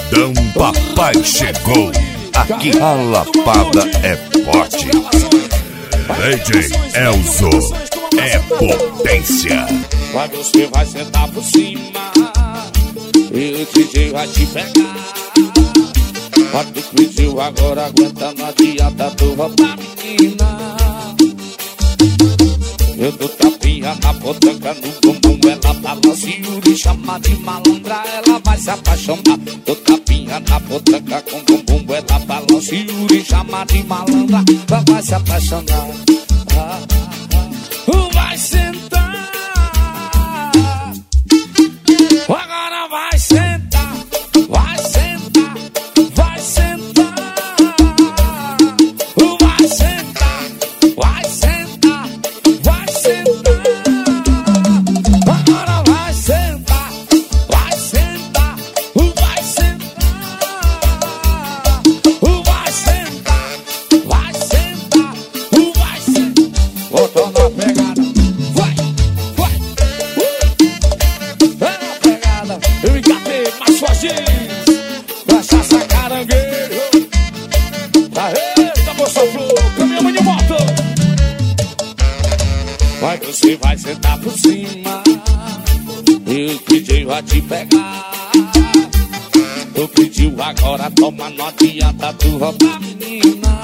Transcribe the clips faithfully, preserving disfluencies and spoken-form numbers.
Paredão Papai chegou. Aqui a lapada é forte. D J Elzo é potência. Vai, você vai sentar por cima e o D J vai te pegar. Mas tu pediu agora, aguenta, não adianta tu roubar, menina. Eu dou tapinha na botanca, no bumbum ela balança e o de chama de malandra, ela vai se apaixonar. Dou tapinha na botanca, com bumbum ela balança e o de chama de malandra, ela vai se apaixonar. Ah, ah, ah. Vai sentar, agora vai sentar, vai sentar, vai sentar, vai sentar, vai sentar, vai sentar, agora vai sentar, vai sentar, vai sentar, vai sentar, vai sentar, vai sentar. Voltou na pegada, vai, vai, é na pegada. Eu encapei mais sua jeans, cachaça caranguejo. Aê, da moça flor, caminhão de moto. Vai, você vai sentar por cima e o D J vai te pegar. Tu pediu agora, toma, não adianta tu roubar, menina.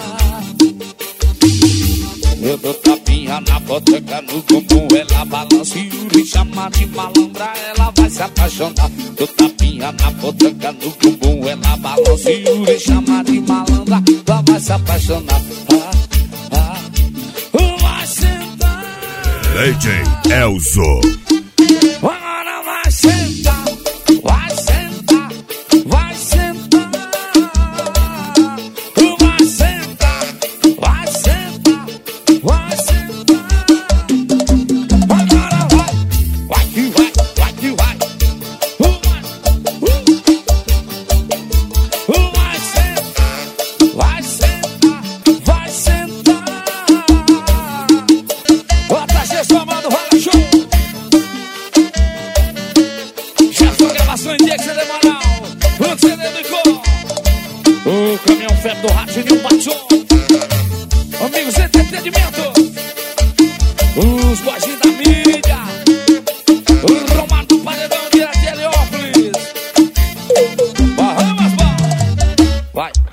Eu dou tapinha na boteca, no bumbum ela balança e o de chama de malandra, ela vai se apaixonar. Dou tapinha na boteca, no bumbum ela balança e o de chama de malandra, ela vai se apaixonar. Ah, ah, vai sentar, D J Elzo. agora vai sentar, vai sentar, vai sentar, vai sentar, vai sentar, vai sentar, agora vai, vai que vai, vai que vai, vai, vai sentar, vai sentar, vai sentar. Outra gestão, mano, rola show. Já foi gravação em dia que você demorar. O C D do Icô, o caminhão feto do rádio de um batom. Amigos, entretenimento, os guajinhos da mídia, o Romário do Paredão de Heliópolis. Bahamas, vai.